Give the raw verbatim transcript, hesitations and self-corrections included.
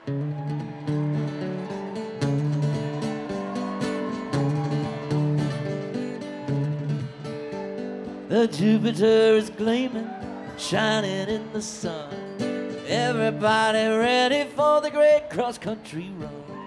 The Jupiter is gleaming, shining in the sun. Everybody ready for the great cross-country run.